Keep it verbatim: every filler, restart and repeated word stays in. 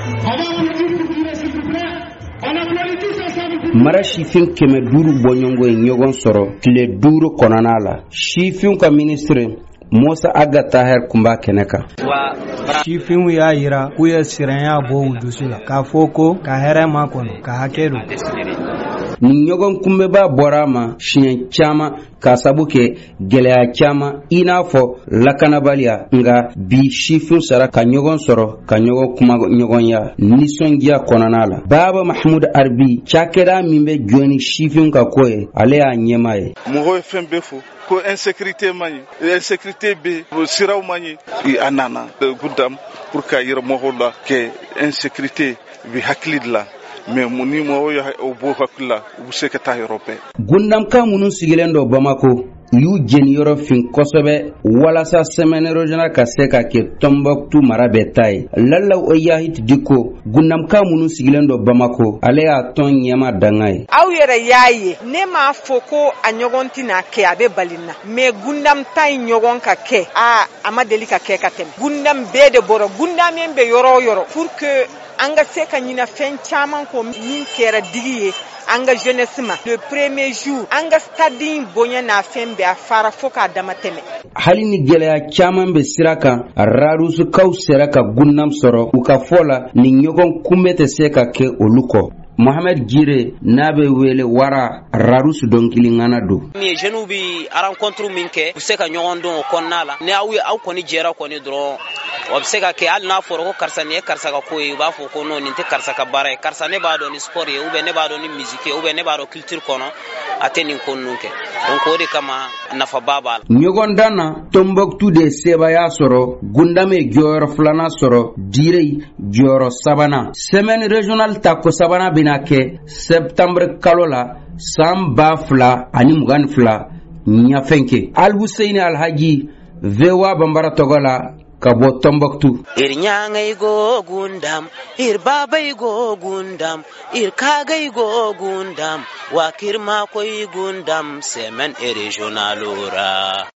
mara sifin kɛmɛ duuru bɔɲɔgɔngo ye ɲɔgɔn sɔrɔ tile duuru kɔnɔna la. Sifinw ka ministre Musa Aga Taher kun b'a kɛnɛ kan. Sifinw y'a yira k'u ye siranya bɔ u dusu la k'a fɔ ko ka hɛrɛ ma kɔnɔ ka hakɛ don. Nin ɲɔgɔn kunbɛba bɔra ma siɲɛ caman ka sabu kɛ gɛlɛya caman i n'a fɔ lakanabaliya, nka bi sifin sara ka ɲɔgɔn sɔrɔ ka ɲɔgɔn kuma ɲɔgɔnya nisɔndiya kɔnɔna la. Baba Mahmud Arbi cakɛda min bɛ jɔn ni sifin ka ko ye ale y'a ɲɛma ye. Mɔgɔ ye fɛn bɛɛ fɔ ko insécurité man ɲi, insécurité bɛ siraw man ɲi, a nana gudam pour ka yira mɔgɔw la que insécurité bɛ hakili de la. Mais muni mo ya o bo hakila u se ka taa yɔrɔ bɛɛ. Gundamka minnu sigilen dɔ Bamako y'u jeni yɔrɔ fin kosɛbɛ walasa semaine régionale ka se ka kɛ Tombouctou mara bɛɛ ta ye. Lalaw Oyahit Diko Gundamka minnu sigilen dɔ Bamako ale y'a tɔn ɲɛma danga ye. Aw yɛrɛ y'a ye ne m'a fɔ ko a ɲɔgɔn tɛna kɛ a bɛ bali na mais Gundam ta in ɲɔgɔn ka kɛ a a ma deli ka kɛ ka tɛmɛ. Gundam bɛɛ de bɔra Gundam min bɛ yɔrɔ o yɔrɔ pour que an ka se ka ɲina fɛn caman ko min kɛra digi ye an ka jeunesse ma. Le premier jour an ka stade in bonya n'a fɛn bɛɛ a fara fo k'a dama tɛmɛ. Hali ni gɛlɛya caman bɛ sira kan Rarusukaw sera ka Gundam sɔrɔ u ka fɔ la ni ɲɔgɔn kunbɛ tɛ se ka kɛ olu kɔ. Mohamed Gire n'a bɛ wele wara Rarus dɔnkilingana don. Ni jeunes bi rencontre min kɛ u se ka ɲɔgɔn dɔn o kɔnɔna la ni aw aw kɔni jɛra kɔni dɔrɔn o bɛ se ka kɛ hali n'a fɔra ko karisa ni ye karisa ka ko ye u b'a fɔ ko non nin tɛ karisa ka baara ye karisa ne b'a dɔn ni sport ye ou bien ne b'a dɔn ni musique ye ou bien ne b'a dɔn culture kɔnɔ a tɛ nin ko ninnu kɛ donc o de kama nafaba b'a la. Ɲɔgɔn dan na Tombouctou de sebaya sɔrɔ Gundam ye jɔyɔrɔ filanan sɔrɔ Dire jɔyɔrɔ sabanan. Semaine régionale ta ko sabanan bɛ na kɛ septembre kalo la san ba fila ani mugan ni fila ɲafɛn kɛ. Al-Hussein Alhaji V O A Bambara tɔgɔ la ka bɔ Tombouctou. Ir nyangai go Gundam, ir babai go Gundam, ir kagai go Gundam, wakir ma koi Gundam, semen e regionalora.